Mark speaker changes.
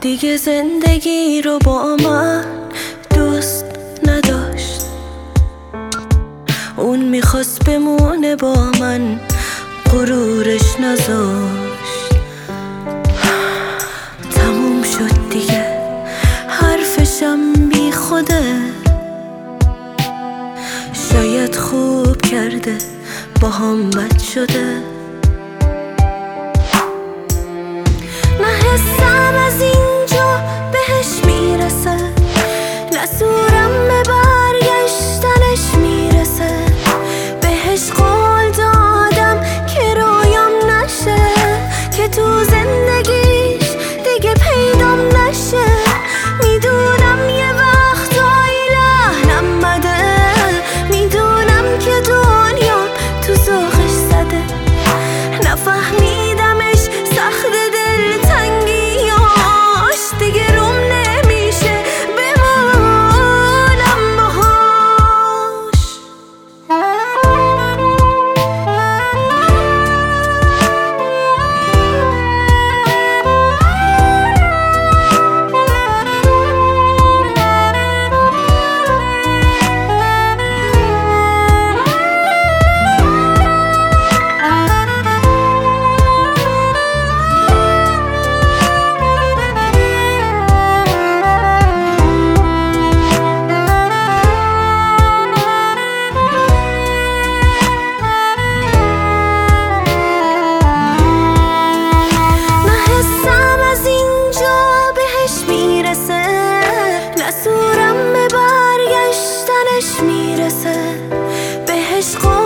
Speaker 1: دیگه زندگی رو با من دوست نداشت. اون میخواست بمونه با من، غرورش نذاشت. تموم شد دیگه، حرفشم بی خوده. شاید خوب کرده با هم بد شده. نه حسم از اینجا بهش میرسه، نه صورم به برگشتنش میرسه. بهش قول دادم که رویام نشه، که تو زندگیش دیگه پیدام نشه. میدونم یه وقتایی لحنم بده، میدونم که دنیا تو ذوقش زده. نفهمیدمش سخت دلتنگیاش، دیگه روم نمیشه بمونم باهاش. صورم به برگشتنش میرسه. بهش